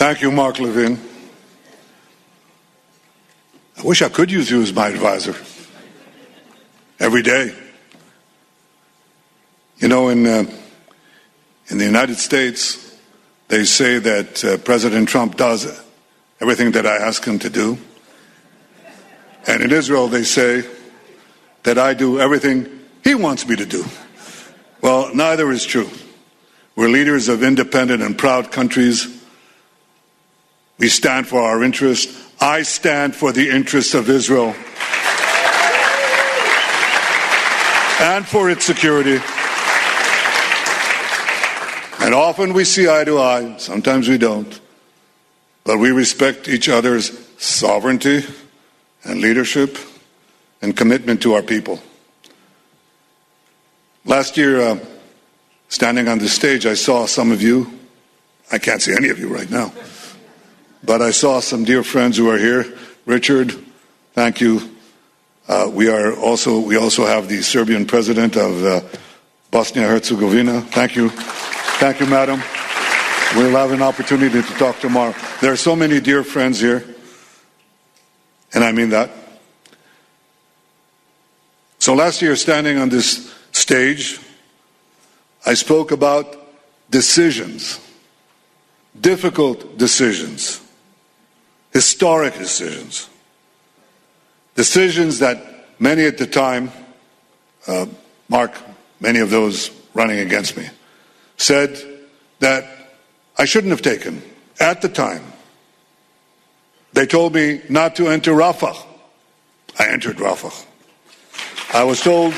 Thank you, Mark Levin. I wish I could use you as my advisor every day. You know, in the United States, they say that President Trump does everything that I ask him to do. And in Israel, they say that I do everything he wants me to do. Well, neither is true. We're leaders of independent and proud countries. We stand for our interests. I stand for the interests of Israel and for its security. And often we see eye to eye, sometimes we don't. But we respect each other's sovereignty and leadership and commitment to our people. Last year, standing on this stage, I saw some of you. I can't see any of you right now. But I saw some dear friends who are here. Richard, thank you. We also have the Serbian president of Bosnia-Herzegovina. Thank you. Thank you, madam. We'll have an opportunity to talk tomorrow. There are so many dear friends here, and I mean that. So last year, standing on this stage, I spoke about decisions, difficult decisions, historic decisions, decisions that many at the time, Mark, many of those running against me, said that I shouldn't have taken at the time. They told me not to enter Rafah. I entered Rafah. I was told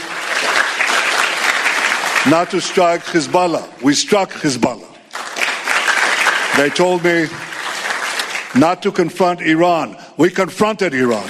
not to strike Hezbollah. We struck Hezbollah. They told me not to confront Iran. We confronted Iran.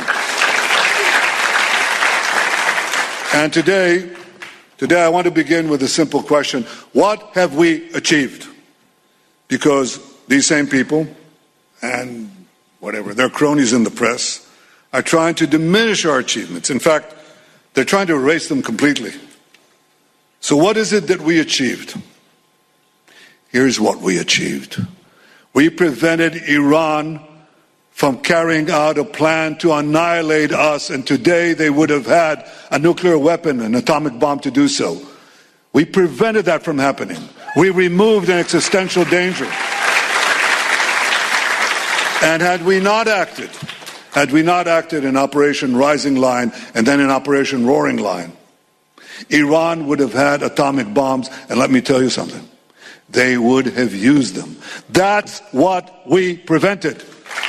And today I want to begin with a simple question. What have we achieved? Because these same people, and whatever, their cronies in the press, are trying to diminish our achievements. In fact, they're trying to erase them completely. So what is it that we achieved? Here's what we achieved. We prevented Iran from carrying out a plan to annihilate us, and today they would have had a nuclear weapon, an atomic bomb to do so. We prevented that from happening. We removed an existential danger. And had we not acted in Operation Rising Line and then in Operation Roaring Line, Iran would have had atomic bombs, and let me tell you something, they would have used them. That's what we prevented.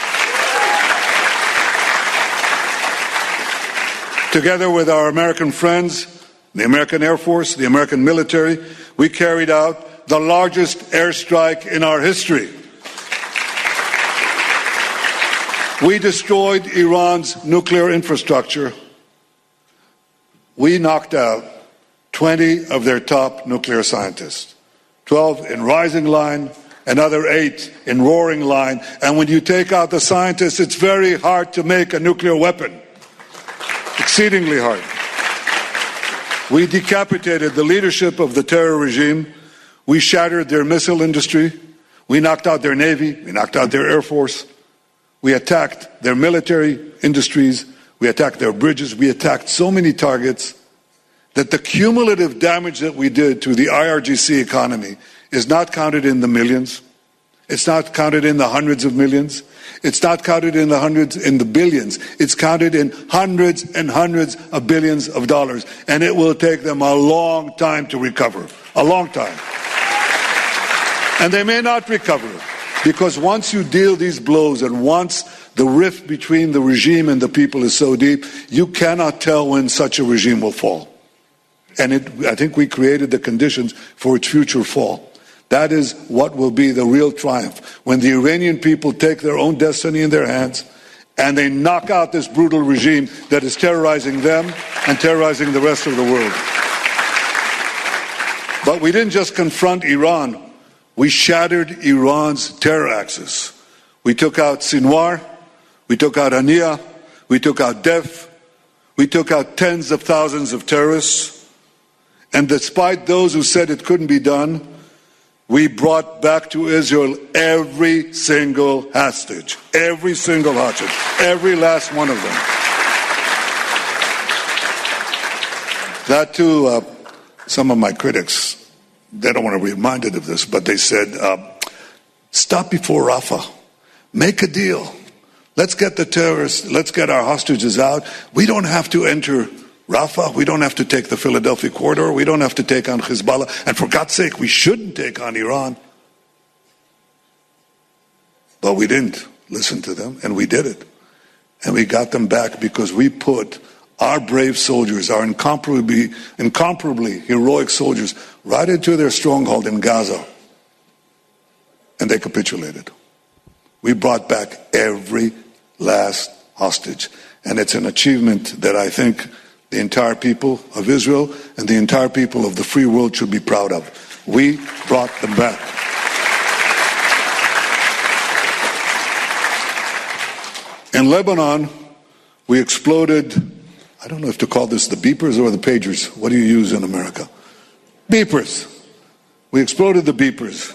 Together with our American friends, the American Air Force, the American military, we carried out the largest airstrike in our history. We destroyed Iran's nuclear infrastructure. We knocked out 20 of their top nuclear scientists, 12 in Rising Line, another 8 in Roaring Line. And when you take out the scientists, it's very hard to make a nuclear weapon. Exceedingly hard. We decapitated the leadership of the terror regime. We shattered their missile industry. We knocked out their Navy. We knocked out their Air Force. We attacked their military industries. We attacked their bridges. We attacked so many targets that the cumulative damage that we did to the IRGC economy is not counted in the millions. It's not counted in the hundreds of millions. It's not counted in the billions. It's counted in hundreds and hundreds of billions of dollars. And it will take them a long time to recover. A long time. And they may not recover. Because once you deal these blows and once the rift between the regime and the people is so deep, you cannot tell when such a regime will fall. And I think we created the conditions for its future fall. That is what will be the real triumph, when the Iranian people take their own destiny in their hands and they knock out this brutal regime that is terrorizing them and terrorizing the rest of the world. But we didn't just confront Iran. We shattered Iran's terror axis. We took out Sinwar, we took out Hania, we took out Def, we took out tens of thousands of terrorists. And despite those who said it couldn't be done, We brought back to Israel every single hostage, every last one of them. That too, some of my critics, they don't want to be reminded of this, but they said, stop before Rafah. Make a deal. Let's get the terrorists, let's get our hostages out. We don't have to enter Rafah. We don't have to take the Philadelphia corridor. We don't have to take on Hezbollah. And for God's sake, we shouldn't take on Iran. But we didn't listen to them, and we did it. And we got them back because we put our brave soldiers, our incomparably heroic soldiers, right into their stronghold in Gaza. And they capitulated. We brought back every last hostage. And it's an achievement that I think the entire people of Israel and the entire people of the free world should be proud of. We brought them back. In Lebanon, we exploded, I don't know if to call this the beepers or the pagers. What do you use in America? Beepers. We exploded the beepers.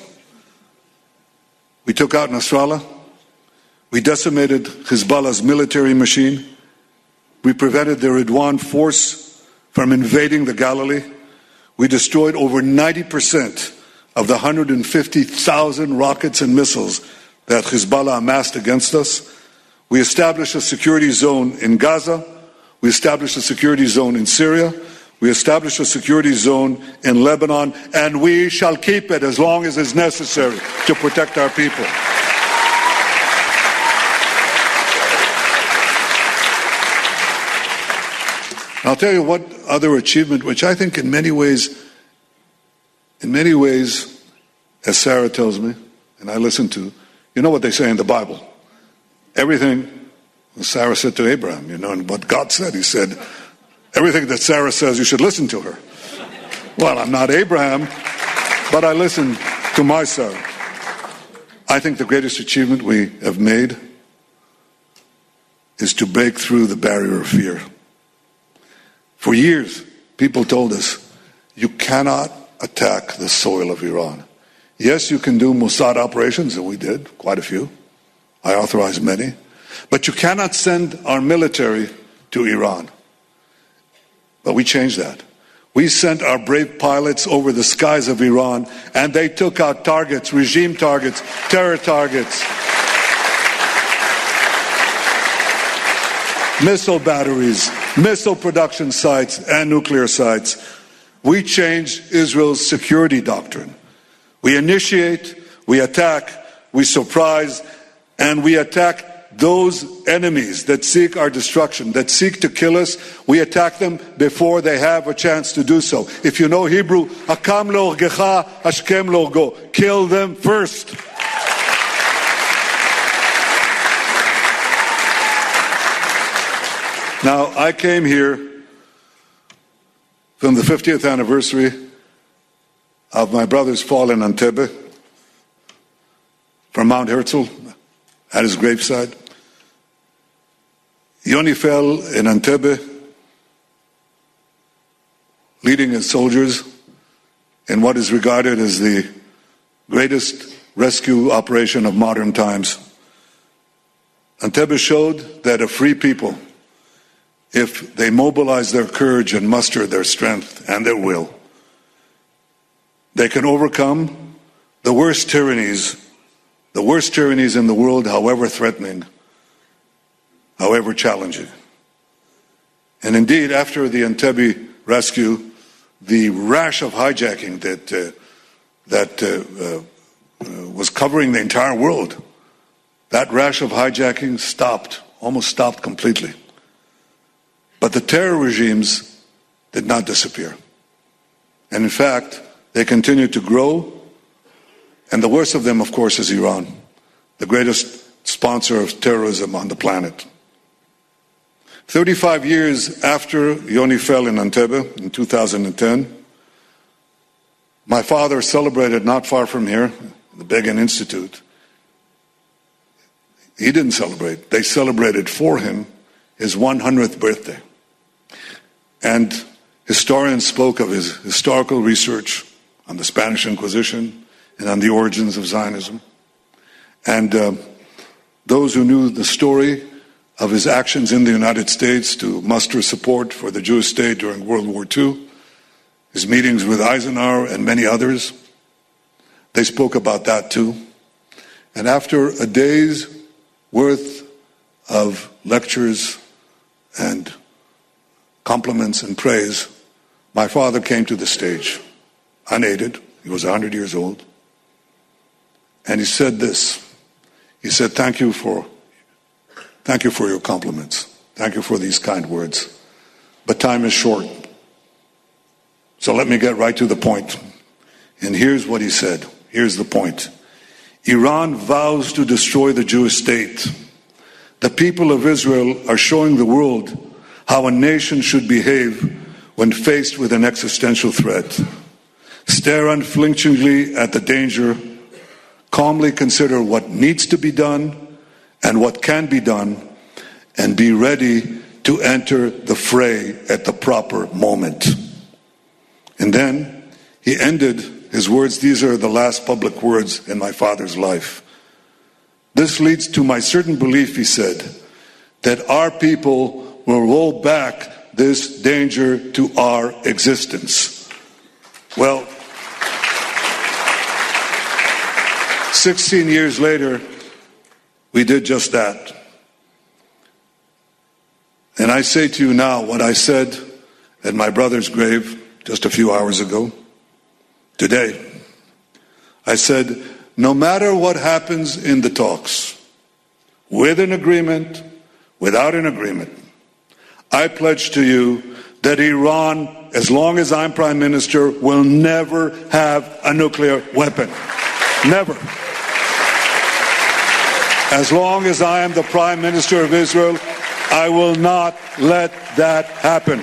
We took out Nasrallah. We decimated Hezbollah's military machine. We prevented the Ridwan force from invading the Galilee. We destroyed over 90% of the 150,000 rockets and missiles that Hezbollah amassed against us. We established a security zone in Gaza. We established a security zone in Syria. We established a security zone in Lebanon, and we shall keep it as long as is necessary to protect our people. I'll tell you what other achievement, which I think in many ways, as Sarah tells me, and I listen to, you know what they say in the Bible. Everything Sarah said to Abraham, and what God said, he said, everything that Sarah says, you should listen to her. Well, I'm not Abraham, but I listen to my Sarah. I think the greatest achievement we have made is to break through the barrier of fear. For years, people told us, you cannot attack the soil of Iran. Yes, you can do Mossad operations, and we did, quite a few. I authorized many. But you cannot send our military to Iran. But we changed that. We sent our brave pilots over the skies of Iran, and they took out targets, regime targets, terror targets, missile batteries, missile production sites, and nuclear sites. We changed Israel's security doctrine. We initiate, we attack, we surprise, and we attack those enemies that seek our destruction, that seek to kill us. We attack them before they have a chance to do so. If you know Hebrew, Hakam le'orgecha, hashkem le'orgo. Kill them first. Now, I came here from the 50th anniversary of my brother's fall in Entebbe, from Mount Herzl, at his graveside. Yoni fell in Entebbe, leading his soldiers in what is regarded as the greatest rescue operation of modern times. Entebbe showed that a free people, if they mobilize their courage and muster their strength and their will, they can overcome the worst tyrannies in the world, however threatening, however challenging. And indeed, after the Entebbe rescue, the rash of hijacking that was covering the entire world, that rash of hijacking almost stopped completely. But the terror regimes did not disappear. And in fact, they continued to grow. And the worst of them, of course, is Iran, the greatest sponsor of terrorism on the planet. 35 years after Yoni fell in Entebbe in 2010, my father celebrated not far from here, the Begin Institute. He didn't celebrate. They celebrated for him his 100th birthday. And historians spoke of his historical research on the Spanish Inquisition and on the origins of Zionism. And those who knew the story of his actions in the United States to muster support for the Jewish state during World War II, his meetings with Eisenhower and many others, they spoke about that too. And after a day's worth of lectures and compliments and praise, my father came to the stage, unaided. He was 100 years old. And he said this. He said, thank you for your compliments. Thank you for these kind words. But time is short. So let me get right to the point. And here's what he said. Here's the point. Iran vows to destroy the Jewish state. The people of Israel are showing the world how a nation should behave when faced with an existential threat. Stare unflinchingly at the danger. Calmly consider what needs to be done and what can be done, and be ready to enter the fray at the proper moment. And then he ended his words. These are the last public words in my father's life. This leads to my certain belief, he said, that our people will roll back this danger to our existence. Well, 16 years later, we did just that. And I say to you now what I said at my brother's grave just a few hours ago. Today, I said, no matter what happens in the talks, with an agreement, without an agreement, I pledge to you that Iran, as long as I'm Prime Minister, will never have a nuclear weapon. Never. As long as I am the Prime Minister of Israel, I will not let that happen.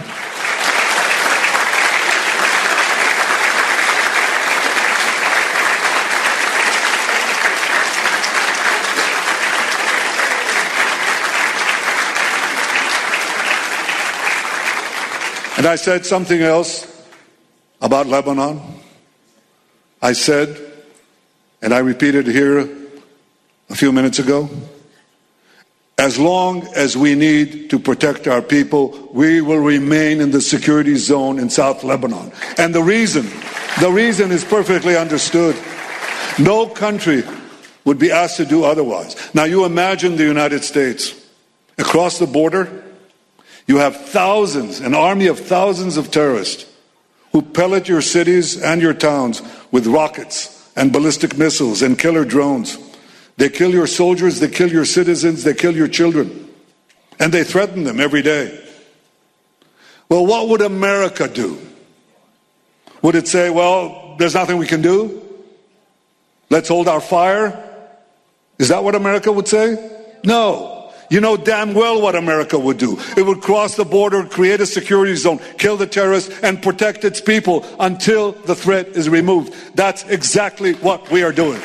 And I said something else about Lebanon. I said, and I repeated here a few minutes ago, as long as we need to protect our people, we will remain in the security zone in South Lebanon. And the reason is perfectly understood. No country would be asked to do otherwise. Now you imagine the United States. Across the border, you have thousands, an army of thousands of terrorists who pellet your cities and your towns with rockets and ballistic missiles and killer drones. They kill your soldiers, they kill your citizens, they kill your children. And they threaten them every day. Well, what would America do? Would it say, well, there's nothing we can do? Let's hold our fire? Is that what America would say? No. You know damn well what America would do. It would cross the border, create a security zone, kill the terrorists, and protect its people until the threat is removed. That's exactly what we are doing.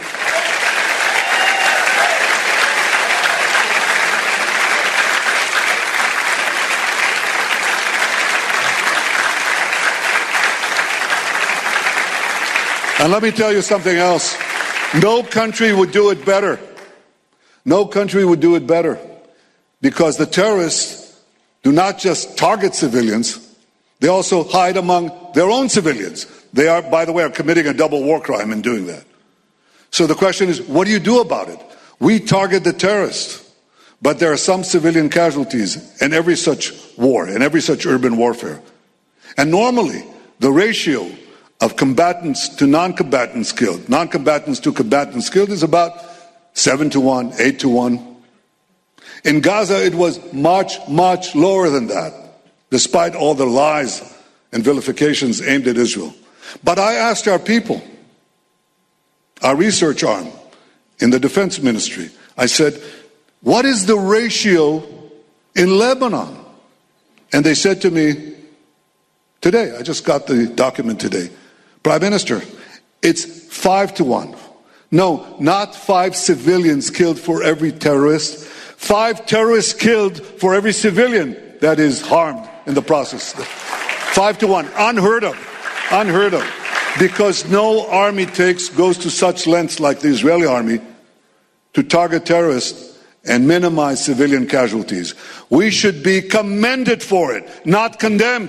And let me tell you something else. No country would do it better. No country would do it better. Because the terrorists do not just target civilians, they also hide among their own civilians. They are, by the way, are committing a double war crime in doing that. So the question is, what do you do about it? We target the terrorists, but there are some civilian casualties in every such war, in every such urban warfare. And normally, the ratio of combatants to non-combatants killed, non-combatants to combatants killed is about 7-1, 8-1. In Gaza, it was much, much lower than that, despite all the lies and vilifications aimed at Israel. But I asked our people, our research arm in the defense ministry, I said, what is the ratio in Lebanon? And they said to me, today, I just got the document today, Prime Minister, it's 5-1. No, not 5 civilians killed for every terrorist. 5 terrorists killed for every civilian that is harmed in the process. 5-1, unheard of, unheard of. because no army goes to such lengths like the Israeli army to target terrorists and minimize civilian casualties. We should be commended for it, not condemned.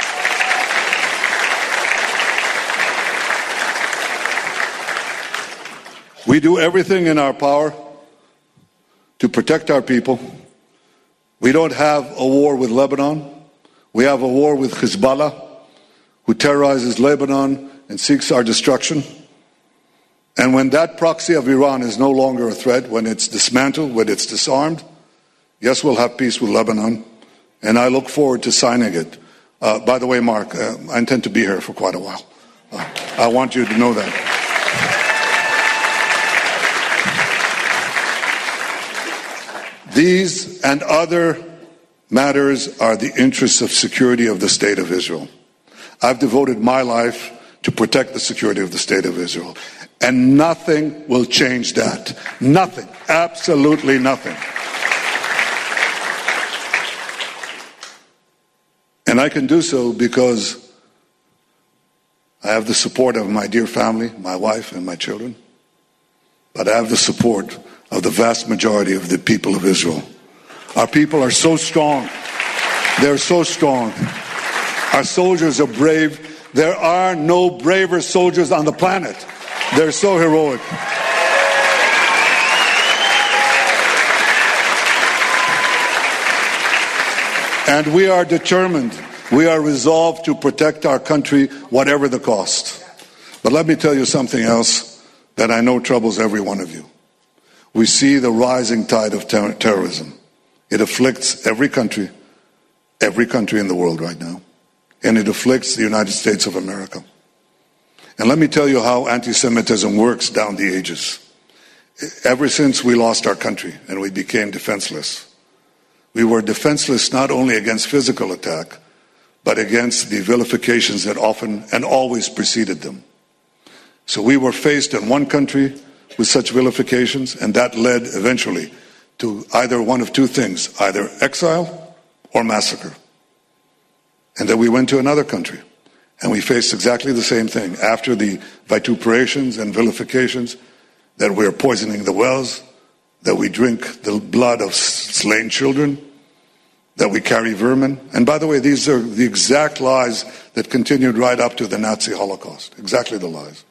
We do everything in our power to protect our people. We don't have a war with Lebanon. We have a war with Hezbollah, who terrorizes Lebanon and seeks our destruction. And when that proxy of Iran is no longer a threat, when it's dismantled, when it's disarmed, yes, we'll have peace with Lebanon. And I look forward to signing it. By the way, Mark, I intend to be here for quite a while. I want you to know that. These and other matters are the interests of security of the State of Israel. I've devoted my life to protect the security of the State of Israel. And nothing will change that. Nothing. Absolutely nothing. And I can do so because I have the support of my dear family, my wife and my children. But I have the support of the vast majority of the people of Israel. Our people are so strong. They're so strong. Our soldiers are brave. There are no braver soldiers on the planet. They're so heroic. And we are determined. We are resolved to protect our country, whatever the cost. But let me tell you something else that I know troubles every one of you. We see the rising tide of terrorism. It afflicts every country in the world right now. And it afflicts the United States of America. And let me tell you how anti-Semitism works down the ages. Ever since we lost our country and we became defenseless, we were defenseless not only against physical attack, but against the vilifications that often and always preceded them. So we were faced in one country with such vilifications, and that led eventually to either one of two things, either exile or massacre. And then we went to another country, and we faced exactly the same thing. After the vituperations and vilifications, that we're poisoning the wells, that we drink the blood of slain children, that we carry vermin. And by the way, these are the exact lies that continued right up to the Nazi Holocaust. Exactly the lies.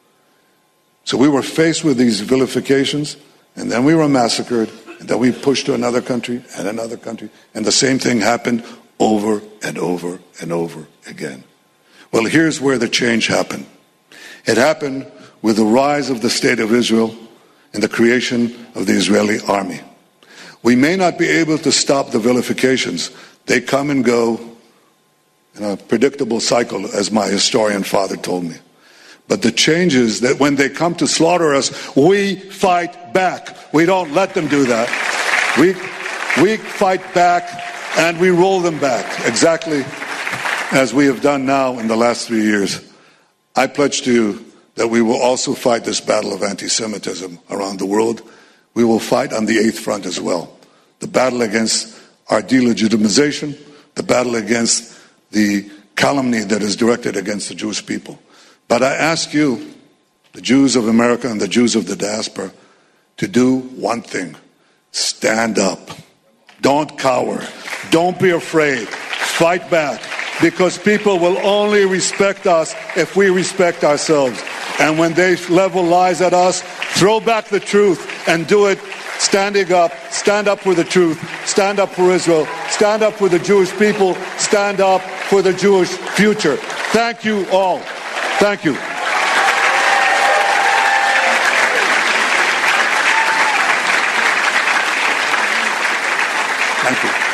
So we were faced with these vilifications, and then we were massacred, and then we pushed to another country and another country, and the same thing happened over and over and over again. Well, here's where the change happened. It happened with the rise of the State of Israel and the creation of the Israeli army. We may not be able to stop the vilifications. They come and go in a predictable cycle, as my historian father told me. But the change is that when they come to slaughter us, we fight back. We don't let them do that. We fight back and we roll them back, exactly as we have done now in the last 3 years. I pledge to you that we will also fight this battle of anti-Semitism around the world. We will fight on the eighth front as well. The battle against our delegitimization, the battle against the calumny that is directed against the Jewish people. But I ask you, the Jews of America and the Jews of the diaspora, to do one thing. Stand up. Don't cower. Don't be afraid. Fight back. Because people will only respect us if we respect ourselves. And when they level lies at us, throw back the truth and do it standing up. Stand up for the truth. Stand up for Israel. Stand up for the Jewish people. Stand up for the Jewish future. Thank you all. Thank you. Thank you.